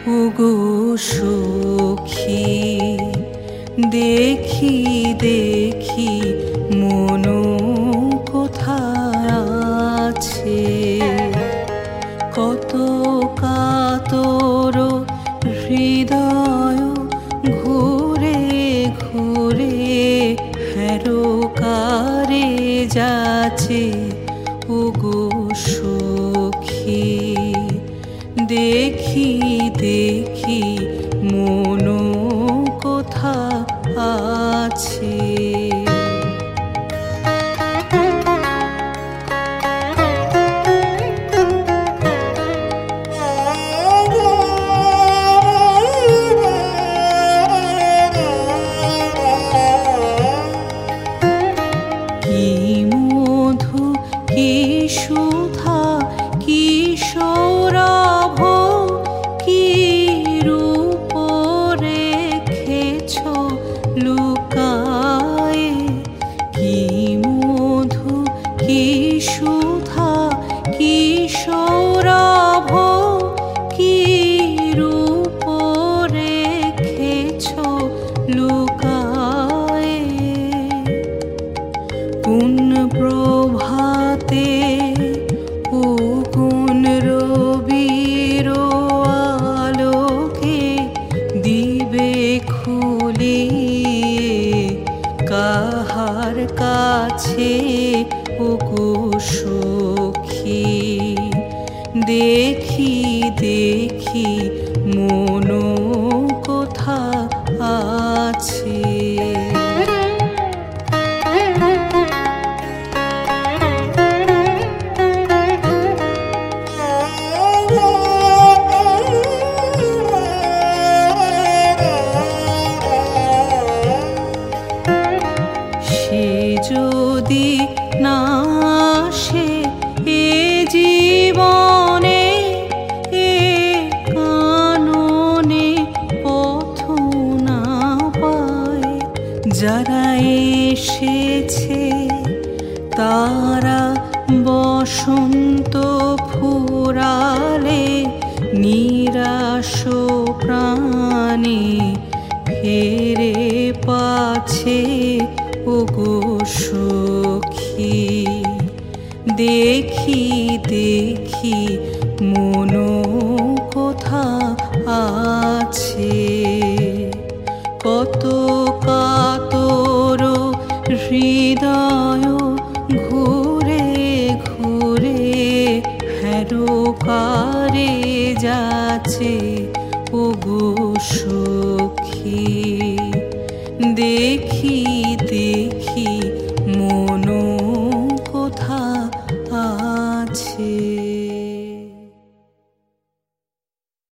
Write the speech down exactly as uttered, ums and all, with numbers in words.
ওগো সখী দেখি দেখি মন কোথায় আছে, কত কাতর হৃদয় ঘুরে ঘুরে হেরকারে যাচ্ছে। ওগো সখী দেখি দেখি মন কোথা আছে। কি মধু কি সুধা কি সৌরভ কি রূপ রেখেছ লুকায়ে, কি মধু কি সুধা কি সৌরভ কি রূপ রেখেছ লুকায়ে। কোন প্রভাতে ও কোন রবির আলোকে দিবে খুলিয়ে কাহার কাছে। ওগো সখী দেখি দেখি মন কোথা আছে। সে যদি না আসে এ জীবনে এ কাননে পথ না পায়, যারা এসেছে তারা বসন্ত ফুরালে নিরাশ প্রাণে ফেরে পাছে। ওগো সখী দেখি দেখি মন কোথা আছে, কত কাতর হৃদয় ঘুরে ঘুরে হেরকারে যাচ্ছে। ওগো